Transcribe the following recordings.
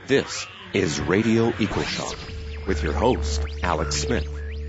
This is Radio EcoShock with your host, Alex Smith.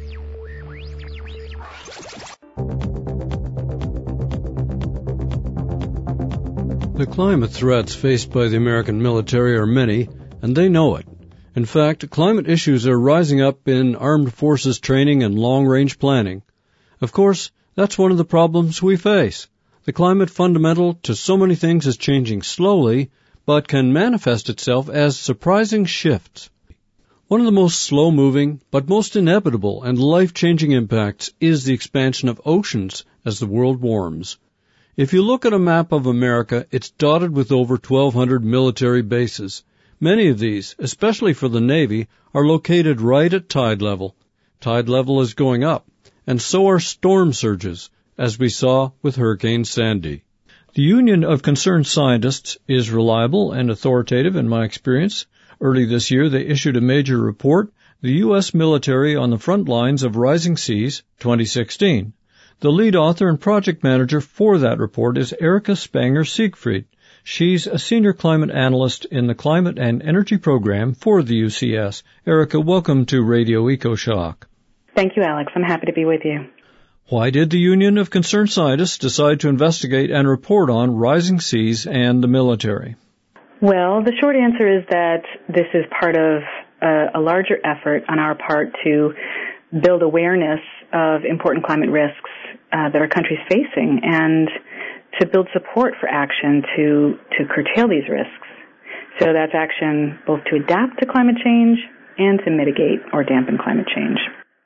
The climate threats faced by the American military are many, and they know it. In fact, climate issues are rising up in armed forces training and long-range planning. Of course, that's one of the problems we face. The climate fundamental to so many things is changing slowly, but can manifest itself as surprising shifts. One of the most slow-moving, but most inevitable and life-changing impacts is the expansion of oceans as the world warms. If you look at a map of America, it's dotted with over 1,200 military bases. Many of these, especially for the Navy, are located right at tide level. Tide level is going up, and so are storm surges, as we saw with Hurricane Sandy. The Union of Concerned Scientists is reliable and authoritative in my experience. Early this year, they issued a major report, The U.S. Military on the Front Lines of Rising Seas, 2016. The lead author and project manager for that report is Erica Spanger-Siegfried. She's a senior climate analyst in the Climate and Energy Program for the UCS. Erica, welcome to Radio EcoShock. Thank you, Alex. I'm happy to be with you. Why did the Union of Concerned Scientists decide to investigate and report on rising seas and the military? Well, the short answer is that this is part of a larger effort on our part to build awareness of important climate risks that our country is facing and to build support for action to curtail these risks. So that's action both to adapt to climate change and to mitigate or dampen climate change.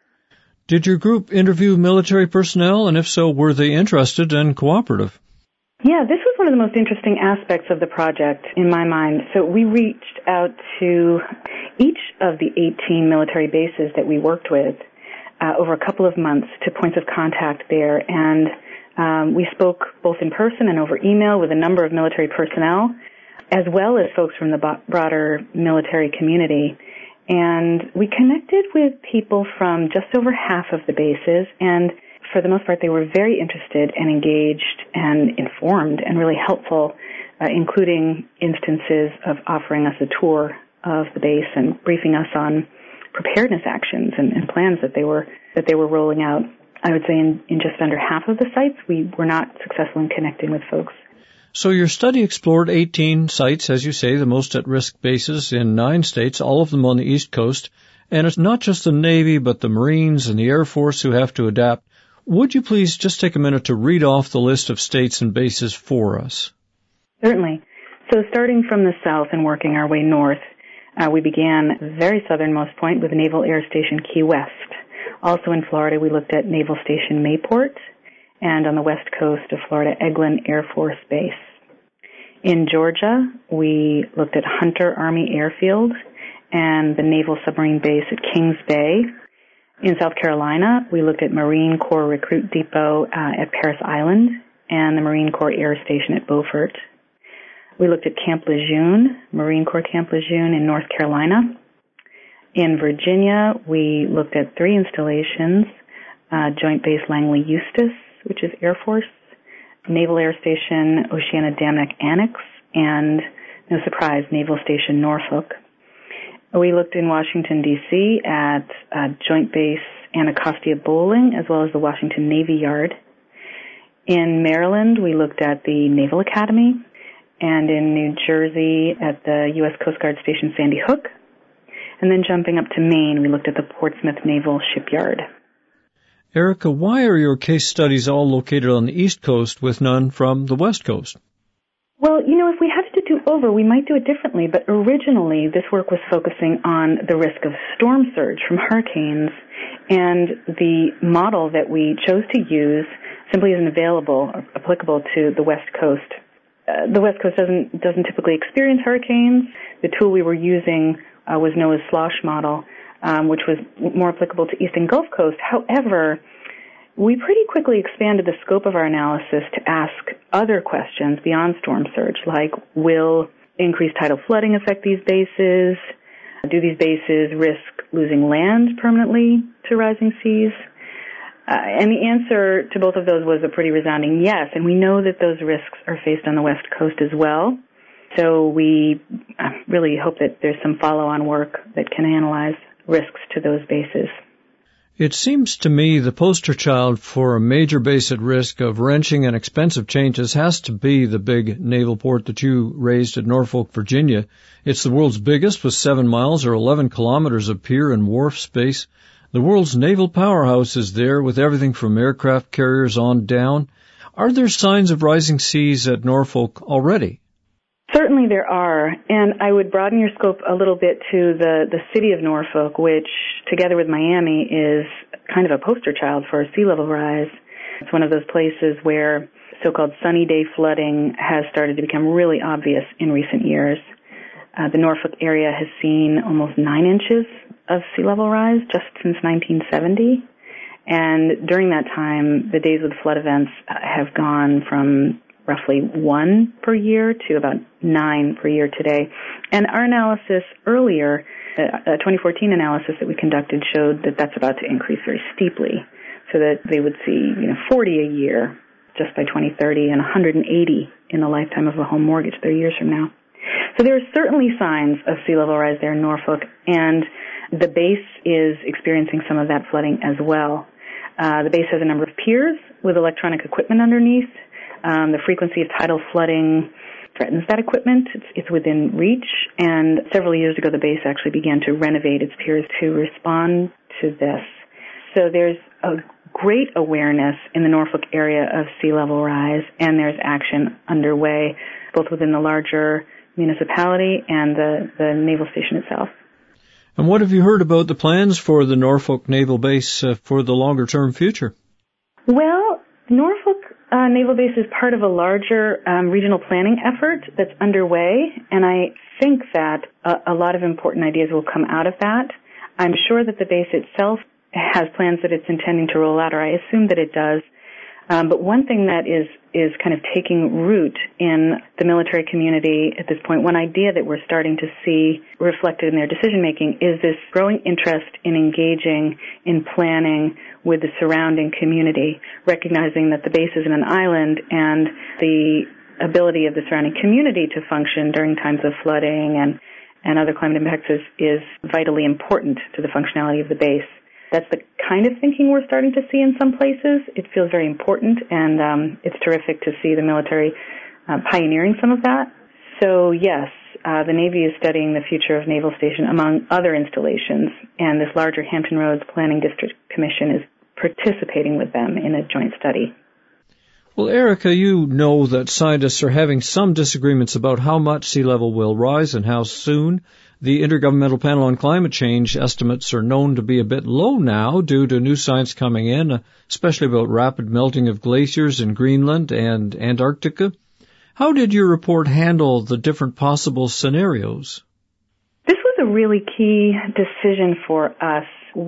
Did your group interview military personnel, and if so, were they interested and cooperative? Yeah, this was one of the most interesting aspects of the project in my mind. So we reached out to each of the 18 military bases that we worked with over a couple of months to points of contact there, and we spoke both in person and over email with a number of military personnel, as well as folks from the broader military community. And we connected with people from just over half of the bases, and for the most part, they were very interested and engaged and informed and really helpful, including instances of offering us a tour of the base and briefing us on preparedness actions and plans that they were rolling out. I would say in just under half of the sites, we were not successful in connecting with folks. So your study explored 18 sites, as you say, the most at-risk bases in 9 states, all of them on the East Coast. And it's not just the Navy, but the Marines and the Air Force who have to adapt. Would you please just take a minute to read off the list of states and bases for us? Certainly. So starting from the south and working our way north, we began at the very southernmost point with Naval Air Station Key West. Also in Florida, we looked at Naval Station Mayport, and on the west coast of Florida, Eglin Air Force Base. In Georgia, we looked at Hunter Army Airfield and the Naval Submarine Base at Kings Bay. In South Carolina, we looked at Marine Corps Recruit Depot at Parris Island and the Marine Corps Air Station at Beaufort. We looked at Camp Lejeune, Marine Corps Camp Lejeune in North Carolina. In Virginia, we looked at 3 installations, Joint Base Langley Eustis, which is Air Force, Naval Air Station Oceana-Damnock Annex, and, no surprise, Naval Station Norfolk. We looked in Washington, D.C. at Joint Base Anacostia Bowling, as well as the Washington Navy Yard. In Maryland, we looked at the Naval Academy, and in New Jersey at the U.S. Coast Guard Station Sandy Hook. And then jumping up to Maine, we looked at the Portsmouth Naval Shipyard. Erica, why are your case studies all located on the East Coast with none from the West Coast? Well, if we had to do over, we might do it differently, but originally this work was focusing on the risk of storm surge from hurricanes, and the model that we chose to use simply isn't available or applicable to the West Coast. The West Coast doesn't typically experience hurricanes. The tool we were using was NOAA's SLOSH model, which was more applicable to East and Gulf Coast. However, we pretty quickly expanded the scope of our analysis to ask other questions beyond storm surge, like will increased tidal flooding affect these bases? Do these bases risk losing land permanently to rising seas? And the answer to both of those was a pretty resounding yes, and we know that those risks are faced on the West Coast as well. So we really hope that there's some follow-on work that can analyze risks to those bases. It seems to me the poster child for a major base at risk of wrenching and expensive changes has to be the big naval port that you raised at Norfolk, Virginia. It's the world's biggest with 7 miles or 11 kilometers of pier and wharf space. The world's naval powerhouse is there with everything from aircraft carriers on down. Are there signs of rising seas at Norfolk already? Certainly there are, and I would broaden your scope a little bit to the city of Norfolk, which, together with Miami, is kind of a poster child for sea level rise. It's one of those places where so-called sunny day flooding has started to become really obvious in recent years. The Norfolk area has seen almost 9 inches of sea level rise just since 1970, and during that time, the days with flood events have gone from roughly 1 per year to about 9 per year today. And our analysis earlier, a 2014 analysis that we conducted, showed that that's about to increase very steeply, so that they would see 40 a year just by 2030 and 180 in the lifetime of a home mortgage 30 years from now. So there are certainly signs of sea level rise there in Norfolk, and the base is experiencing some of that flooding as well. The base has a number of piers with electronic equipment underneath. The frequency of tidal flooding threatens that equipment. It's within reach, and several years ago the base actually began to renovate its piers to respond to this. So there's a great awareness in the Norfolk area of sea level rise, and there's action underway both within the larger municipality and the naval station itself. And what have you heard about the plans for the Norfolk Naval Base for the longer-term future? Well, Norfolk Naval Base is part of a larger regional planning effort that's underway, and I think that a lot of important ideas will come out of that. I'm sure that the base itself has plans that it's intending to roll out, or I assume that it does. But one thing that is kind of taking root in the military community at this point, one idea that we're starting to see reflected in their decision-making, is this growing interest in engaging in planning with the surrounding community, recognizing that the base is in an island and the ability of the surrounding community to function during times of flooding and other climate impacts is vitally important to the functionality of the base. That's the kind of thinking we're starting to see in some places. It feels very important, and it's terrific to see the military pioneering some of that. So, yes, the Navy is studying the future of Naval Station among other installations, and this larger Hampton Roads Planning District Commission is participating with them in a joint study. Well, Erica, you know that scientists are having some disagreements about how much sea level will rise and how soon. The Intergovernmental Panel on Climate Change estimates are known to be a bit low now due to new science coming in, especially about rapid melting of glaciers in Greenland and Antarctica. How did your report handle the different possible scenarios? This was a really key decision for us.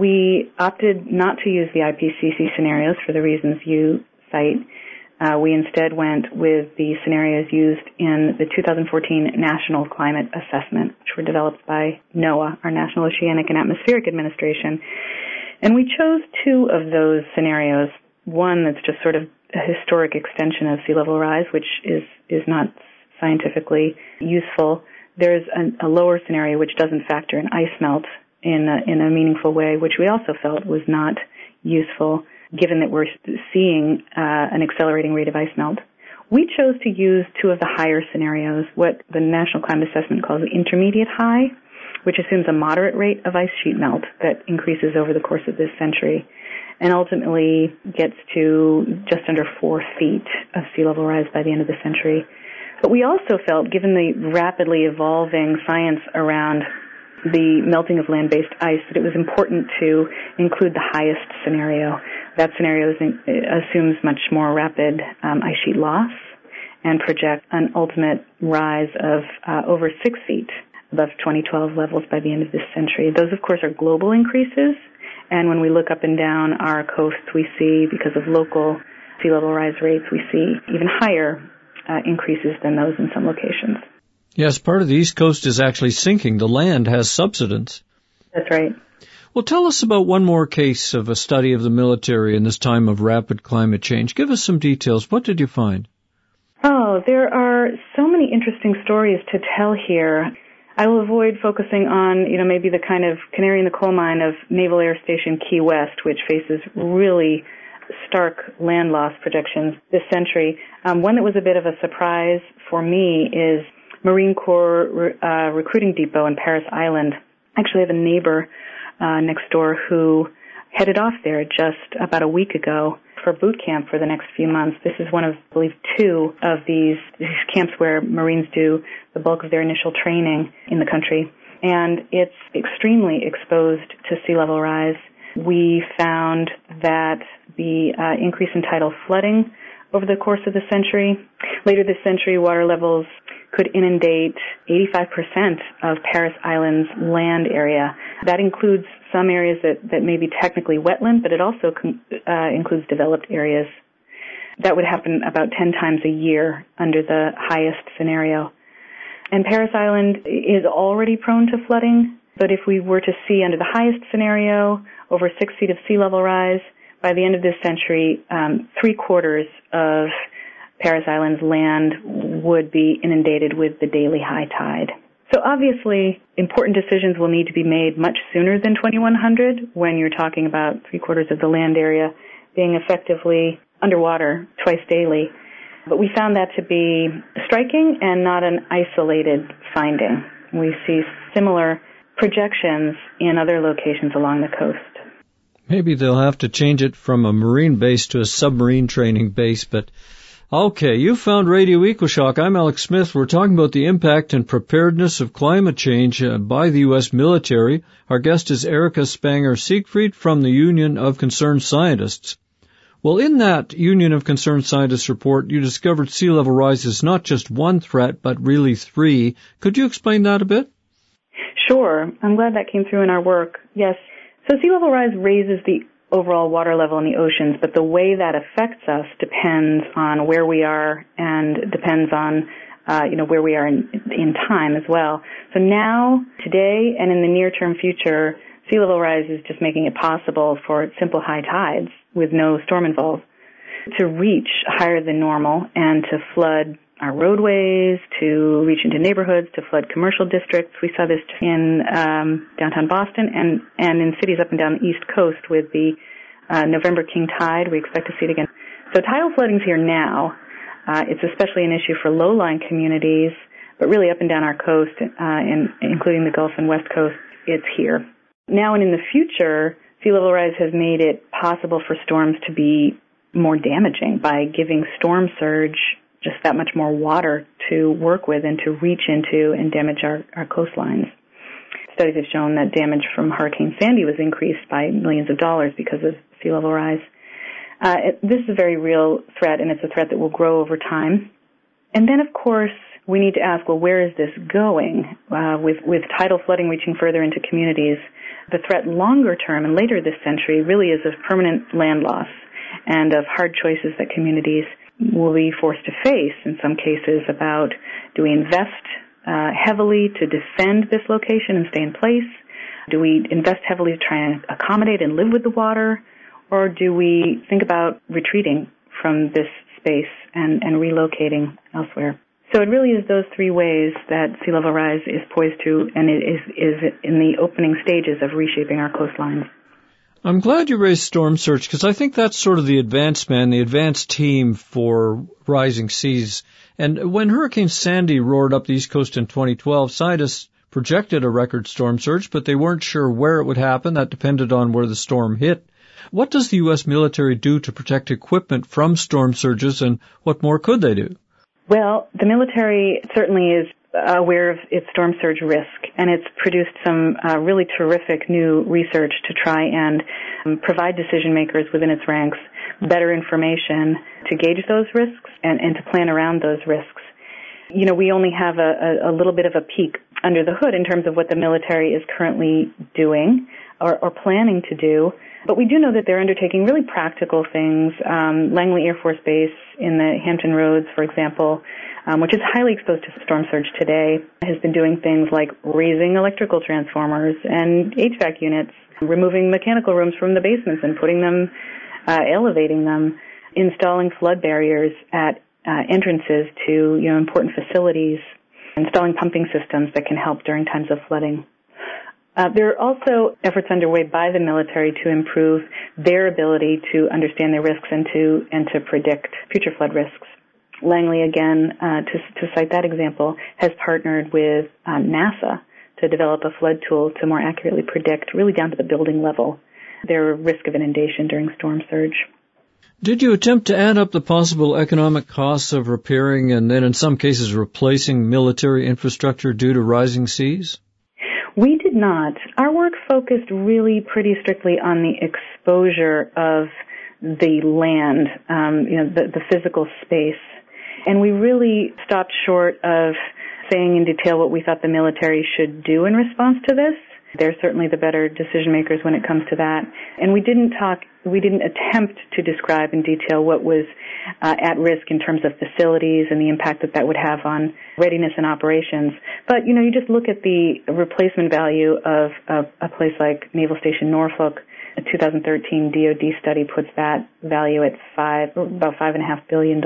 We opted not to use the IPCC scenarios for the reasons you cite. We instead went with the scenarios used in the 2014 National Climate Assessment, which were developed by NOAA, our National Oceanic and Atmospheric Administration. And we chose 2 of those scenarios. One that's just sort of a historic extension of sea level rise, which is not scientifically useful. There's a lower scenario which doesn't factor in ice melt in a meaningful way, which we also felt was not useful, given that we're seeing an accelerating rate of ice melt. We chose to use 2 of the higher scenarios, what the National Climate Assessment calls the intermediate high, which assumes a moderate rate of ice sheet melt that increases over the course of this century and ultimately gets to just under 4 feet of sea level rise by the end of the century. But we also felt, given the rapidly evolving science around the melting of land-based ice, that it was important to include the highest scenario. That scenario assumes much more rapid ice sheet loss and projects an ultimate rise of over 6 feet above 2012 levels by the end of this century. Those, of course, are global increases, and when we look up and down our coasts, we see, because of local sea level rise rates, we see even higher increases than those in some locations. Yes, part of the East Coast is actually sinking. The land has subsidence. That's right. Well, tell us about one more case of a study of the military in this time of rapid climate change. Give us some details. What did you find? Oh, there are so many interesting stories to tell here. I will avoid focusing on, maybe the kind of canary in the coal mine of Naval Air Station Key West, which faces really stark land loss projections this century. One that was a bit of a surprise for me is Marine Corps Recruiting Depot in Parris Island. I actually have a neighbor next door who headed off there just about a week ago for boot camp for the next few months. This is one of, I believe, two of these camps where Marines do the bulk of their initial training in the country. And it's extremely exposed to sea level rise. We found that the increase in tidal flooding over the course of the century, later this century, water levels could inundate 85% of Parris Island's land area. That includes some areas that may be technically wetland, but it also includes developed areas. That would happen about 10 times a year under the highest scenario. And Parris Island is already prone to flooding, but if we were to see under the highest scenario over 6 feet of sea level rise, by the end of this century, 3/4 of Parris Island's land would be inundated with the daily high tide. So obviously, important decisions will need to be made much sooner than 2100 when you're talking about 3/4 of the land area being effectively underwater twice daily. But we found that to be striking and not an isolated finding. We see similar projections in other locations along the coast. Maybe they'll have to change it from a marine base to a submarine training base, but okay, you found Radio EcoShock. I'm Alex Smith. We're talking about the impact and preparedness of climate change by the U.S. military. Our guest is Erica Spanger-Siegfried from the Union of Concerned Scientists. Well, in that Union of Concerned Scientists report, you discovered sea level rise is not just one threat, but really three. Could you explain that a bit? Sure. I'm glad that came through in our work. Yes. So sea level rise raises the overall water level in the oceans, but the way that affects us depends on where we are and depends on, where we are in time as well. So now, today, and in the near-term future, sea level rise is just making it possible for simple high tides with no storm involved to reach higher than normal and to flood our roadways, to reach into neighborhoods, to flood commercial districts. We saw this in downtown Boston and in cities up and down the East Coast with the November king tide. We expect to see it again. So tidal flooding's here now. It's especially an issue for low-lying communities, but really up and down our coast, including the Gulf and West Coast, it's here. Now and in the future, sea level rise has made it possible for storms to be more damaging by giving storm surge just that much more water to work with and to reach into and damage our coastlines. Studies have shown that damage from Hurricane Sandy was increased by millions of dollars because of sea level rise. This is a very real threat, and it's a threat that will grow over time. And then, of course, we need to ask, well, where is this going? With tidal flooding reaching further into communities, the threat longer term and later this century really is of permanent land loss and of hard choices that communities will be forced to face in some cases about, do we invest heavily to defend this location and stay in place? Do we invest heavily to try and accommodate and live with the water? Or do we think about retreating from this space and relocating elsewhere? So it really is those three ways that sea level rise is poised to, and it is in the opening stages of reshaping our coastlines. I'm glad you raised storm surge because I think that's sort of the advanced team for rising seas. And when Hurricane Sandy roared up the East Coast in 2012, scientists projected a record storm surge, but they weren't sure where it would happen. That depended on where the storm hit. What does the U.S. military do to protect equipment from storm surges, and what more could they do? Well, the military certainly is aware of its storm surge risk, and it's produced some really terrific new research to try and provide decision makers within its ranks better information to gauge those risks and to plan around those risks. You know, we only have a little bit of a peek under the hood in terms of what the military is currently doing or planning to do, but we do know that they're undertaking really practical things. Langley Air Force Base in the Hampton Roads, for example, which is highly exposed to storm surge today, has been doing things like raising electrical transformers and HVAC units, removing mechanical rooms from the basements and putting them, elevating them, installing flood barriers at entrances to, important facilities, installing pumping systems that can help during times of flooding. There are also efforts underway by the military to improve their ability to understand their risks and to predict future flood risks. Langley, again, to cite that example, has partnered with NASA to develop a flood tool to more accurately predict, really down to the building level, their risk of inundation during storm surge. Did you attempt to add up the possible economic costs of repairing and then in some cases replacing military infrastructure due to rising seas? We did not. Our work focused really pretty strictly on the exposure of the land, the physical space. And we really stopped short of saying in detail what we thought the military should do in response to this. They're certainly the better decision makers when it comes to that. And we didn't attempt to describe in detail what was at risk in terms of facilities and the impact that would have on readiness and operations. But, you just look at the replacement value of a place like Naval Station Norfolk. A 2013 DoD study puts that value at about $5.5 billion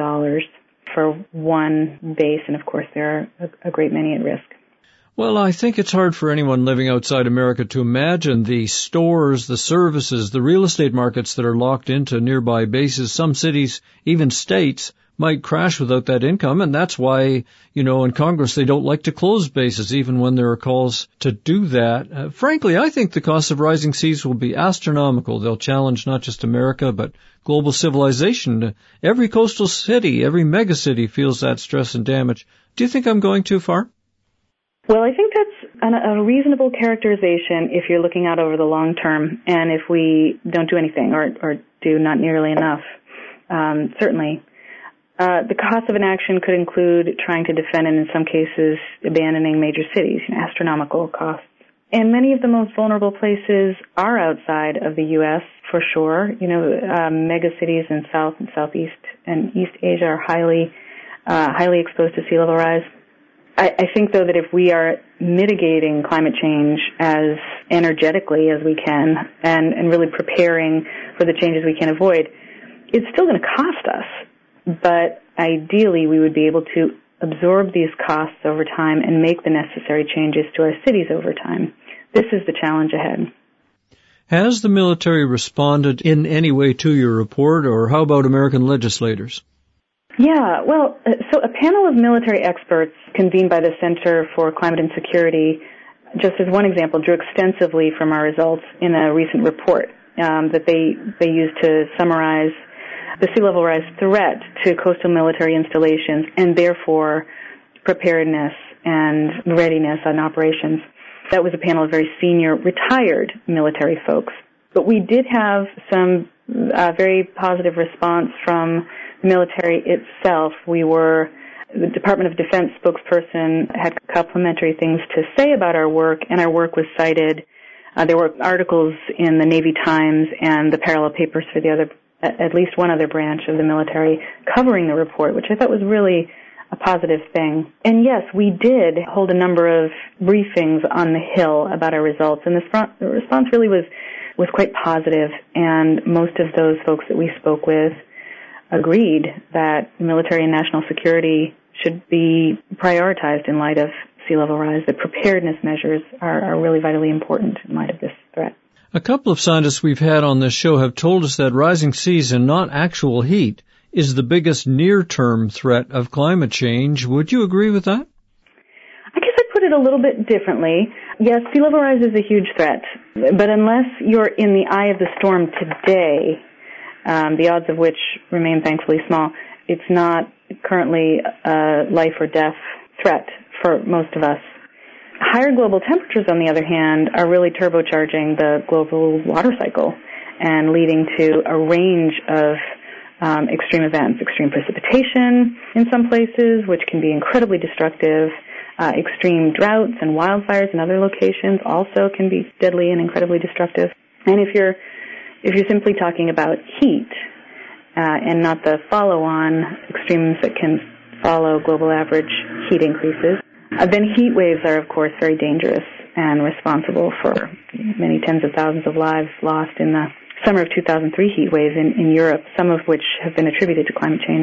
for one base, and of course there are a great many at risk. Well, I think it's hard for anyone living outside America to imagine the stores, the services, the real estate markets that are locked into nearby bases. Some cities, even states, might crash without that income, and that's why, in Congress they don't like to close bases even when there are calls to do that. Frankly, I think the cost of rising seas will be astronomical. They'll challenge not just America, but global civilization. Every coastal city, every megacity feels that stress and damage. Do you think I'm going too far? Well, I think that's a reasonable characterization if you're looking out over the long term and if we don't do anything or do not nearly enough. Certainly. The cost of inaction could include trying to defend and in some cases abandoning major cities, astronomical costs. And many of the most vulnerable places are outside of the U.S. for sure. Mega cities in South and Southeast and East Asia are highly exposed to sea level rise. I think, though, that if we are mitigating climate change as energetically as we can and really preparing for the changes we can avoid, it's still going to cost us. But ideally, we would be able to absorb these costs over time and make the necessary changes to our cities over time. This is the challenge ahead. Has the military responded in any way to your report, or how about American legislators? Yeah, well, so a panel of military experts convened by the Center for Climate and Security, just as one example, drew extensively from our results in a recent report that they used to summarize the sea level rise threat to coastal military installations and therefore preparedness and readiness on operations. That was a panel of very senior retired military folks. But we did have some very positive response from the military itself. The Department of Defense spokesperson had complimentary things to say about our work, and our work was cited. There were articles in the Navy Times and the parallel papers for at least one other branch of the military covering the report, which I thought was really a positive thing. And yes, we did hold a number of briefings on the Hill about our results, and the response really was quite positive, and most of those folks that we spoke with agreed that military and national security should be prioritized in light of sea level rise. The preparedness measures are really vitally important in light of this threat. A couple of scientists we've had on this show have told us that rising seas and not actual heat is the biggest near-term threat of climate change. Would you agree with that? I guess I'd put it a little bit differently. Yes, sea level rise is a huge threat, but unless you're in the eye of the storm today, the odds of which remain thankfully small, it's not currently a life or death threat for most of us. Higher global temperatures, on the other hand, are really turbocharging the global water cycle and leading to a range of extreme events, extreme precipitation in some places, which can be incredibly destructive. Extreme droughts and wildfires in other locations also can be deadly and incredibly destructive. And if you're simply talking about heat and not the follow-on extremes that can follow global average heat increases, then heat waves are, of course, very dangerous and responsible for many tens of thousands of lives lost in the summer of 2003 heat wave in Europe, some of which have been attributed to climate change.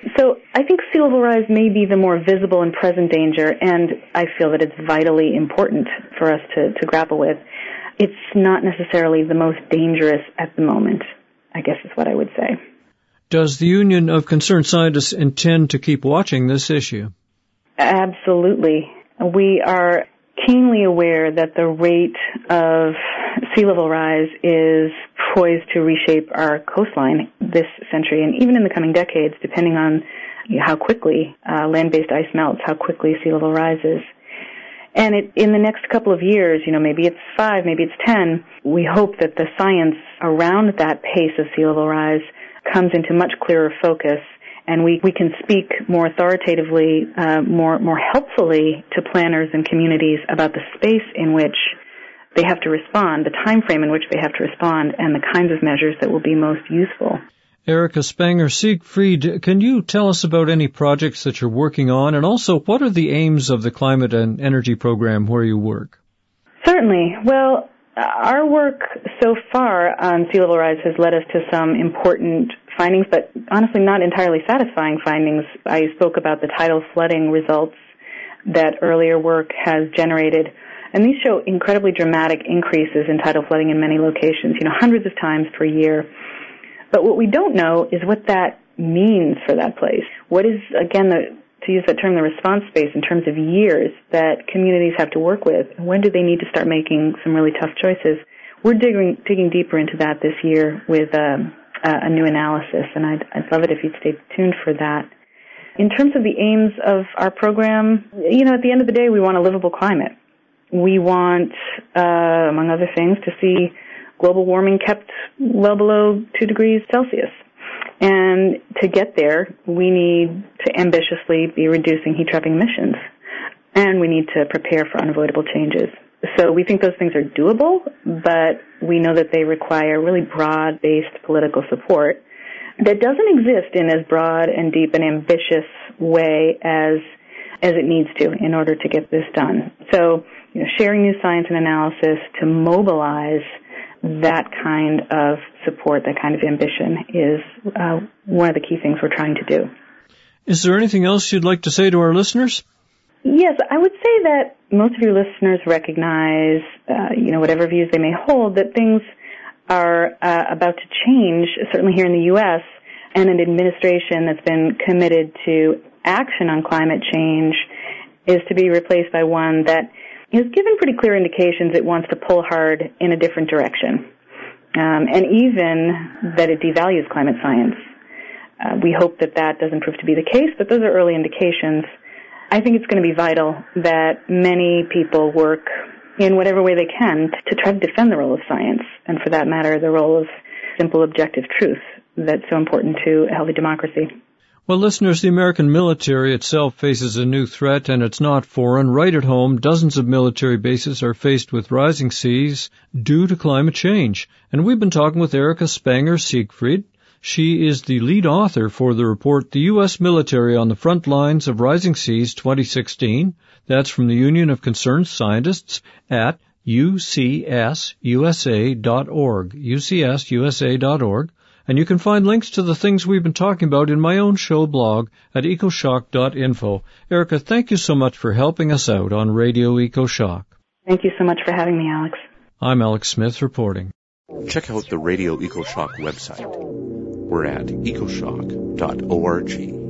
So I think sea level rise may be the more visible and present danger, and I feel that it's vitally important for us to grapple with. It's not necessarily the most dangerous at the moment, I guess is what I would say. Does the Union of Concerned Scientists intend to keep watching this issue? Absolutely. We are keenly aware that the rate of sea level rise is poised to reshape our coastline this century and even in the coming decades, depending on how quickly land-based ice melts, how quickly sea level rises. And in the next couple of years, maybe it's 5, maybe it's 10, we hope that the science around that pace of sea level rise comes into much clearer focus, and we can speak more authoritatively, more helpfully to planners and communities about the space in which they have to respond, the time frame in which they have to respond, and the kinds of measures that will be most useful. Erica Spanger-Siegfried, can you tell us about any projects that you're working on, and also what are the aims of the Climate and Energy Program where you work? Certainly. Well, our work so far on sea level rise has led us to some important findings, but honestly not entirely satisfying findings. I spoke about the tidal flooding results that earlier work has generated, and these show incredibly dramatic increases in tidal flooding in many locations, hundreds of times per year. But what we don't know is what that means for that place. What is, again, to use that term, the response space in terms of years that communities have to work with? When do they need to start making some really tough choices? We're digging deeper into that this year with a new analysis, and I'd love it if you'd stay tuned for that. In terms of the aims of our program, at the end of the day, we want a livable climate. We want, among other things, to see global warming kept well below 2 degrees Celsius. And to get there, we need to ambitiously be reducing heat-trapping emissions. And we need to prepare for unavoidable changes. So we think those things are doable, but we know that they require really broad-based political support that doesn't exist in as broad and deep and ambitious way as it needs to in order to get this done. So, sharing new science and analysis to mobilize that kind of support, that kind of ambition is one of the key things we're trying to do. Is there anything else you'd like to say to our listeners? Yes, I would say that most of your listeners recognize, whatever views they may hold, that things are about to change, certainly here in the U.S., and an administration that's been committed to action on climate change is to be replaced by one that has given pretty clear indications it wants to pull hard in a different direction, and even that it devalues climate science. We hope that doesn't prove to be the case, but those are early indications. I think it's going to be vital that many people work in whatever way they can to try to defend the role of science, and for that matter, the role of simple objective truth that's so important to a healthy democracy. Well, listeners, the American military itself faces a new threat, and it's not foreign. Right at home, dozens of military bases are faced with rising seas due to climate change. And we've been talking with Erica Spanger-Siegfried. She is the lead author for the report, The U.S. Military on the Front Lines of Rising Seas 2016. That's from the Union of Concerned Scientists at UCSUSA.org, UCSUSA.org. And you can find links to the things we've been talking about in my own show blog at ecoshock.info. Erica, thank you so much for helping us out on Radio EcoShock. Thank you so much for having me, Alex. I'm Alex Smith reporting. Check out the Radio EcoShock website. We're at ecoshock.org.